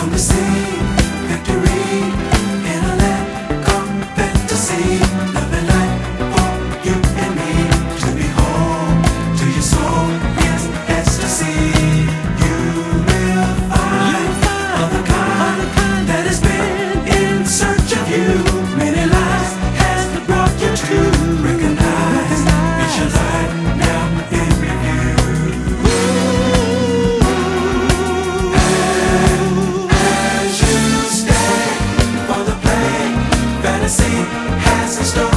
to see victory in a land called fantasy. Love and light for you and me to be home to your soul. Yes, ecstasy. You will find of the kind that has been in search of you. Many lives has brought you to recognize it's your life now in review. As you stay for the play, fantasy has in store.